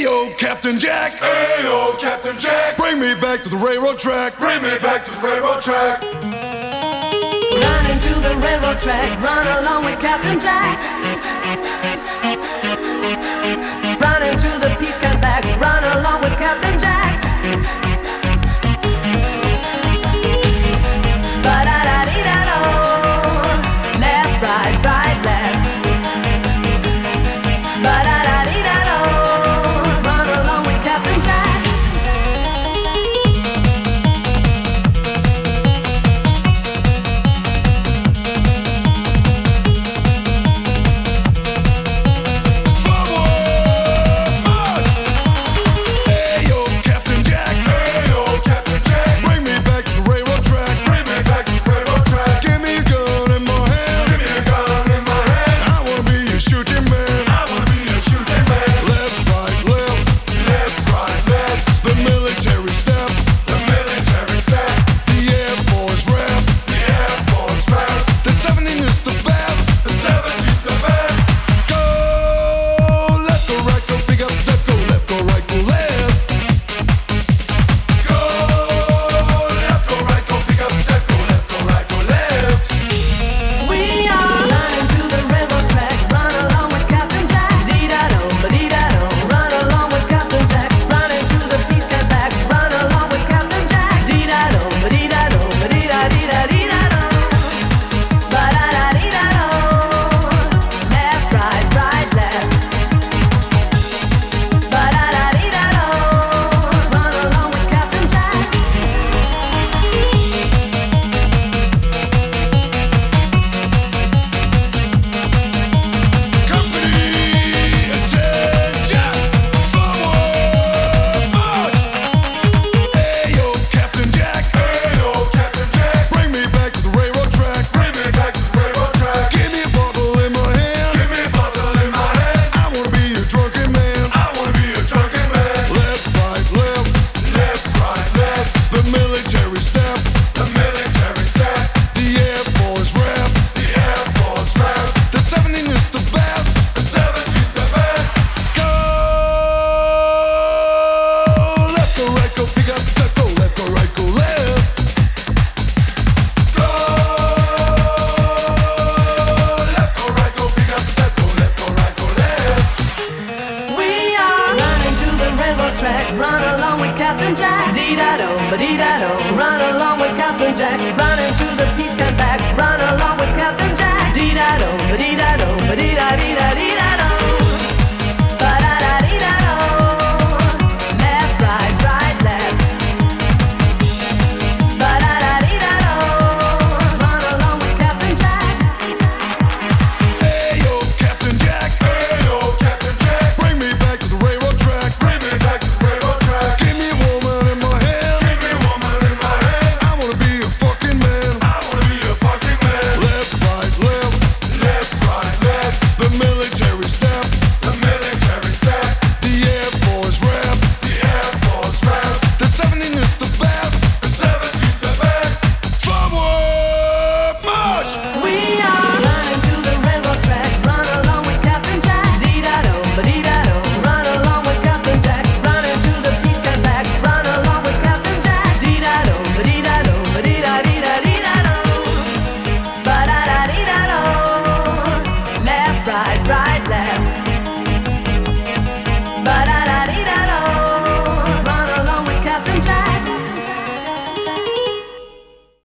Ayo, Captain Jack. Ayo, Captain Jack. Bring me back to the railroad track. Bring me back to the railroad track. Run into the railroad track. Run along with Captain Jack. Run into the peace camp back. Run along with Captain Jack. Ba-da-da-dee-da-do. Left, right, right, left. Ba-da-da-dee-da-do. Run along with Captain Jack. Run along with Captain Jack. Dee-da-do, ba-dee-da-do. Run along with Captain Jack. Run into the peace camp back. Run along with Captain Jack. Dee-da-do, ba-dee-da-do, ba-dee-da-dee-da-dee-da-do.